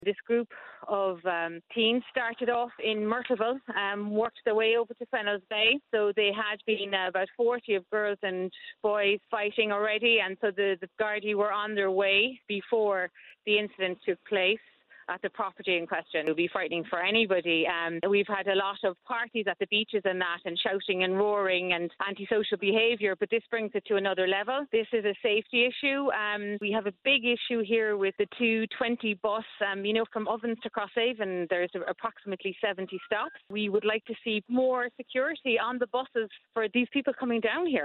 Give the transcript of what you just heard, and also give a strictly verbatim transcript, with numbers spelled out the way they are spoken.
This group of um, teens started off in Myrtleville, um, worked their way over to Fennells Bay. So they had been uh, about forty of girls and boys fighting already, and so the, the Gardaí were on their way before the incident took place at the property in question. It would be frightening for anybody. Um, we've had a lot of parties at the beaches and that, and shouting and roaring and antisocial behaviour, but this brings it to another level. This is a safety issue. Um, we have a big issue here with the two twenty bus, um, you know, from Ovens to Crosshaven, there's approximately seventy stops. We would like to see more security on the buses for these people coming down here.